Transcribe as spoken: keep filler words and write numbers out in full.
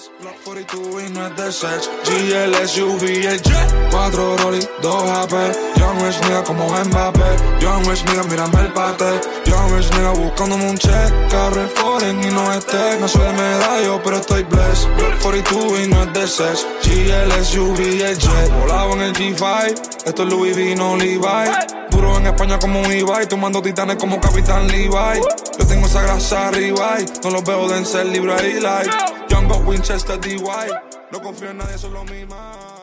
Block cuarenta y dos y no es de sex. G L S U V el jet. Cuatro Rolly, dos A P. Young Rich nigga como Mbappé. Young Rich nigga, mírame el bate. Young Rich nigga buscándome un check. Carre foreign y no es tech. No soy de medallo, pero estoy blessed. Block cuarenta y dos y no es de sex. G L S U V el jet. Volado en el G cinco. Esto es Louis V, no Levi. Duro en España como un Ibai. Tomando titanes como Capitán Levi. Yo tengo esa grasa arriba. No los veo de ser libre y like. Young Got Winchester D Y. No confío en nadie, solo mi mind.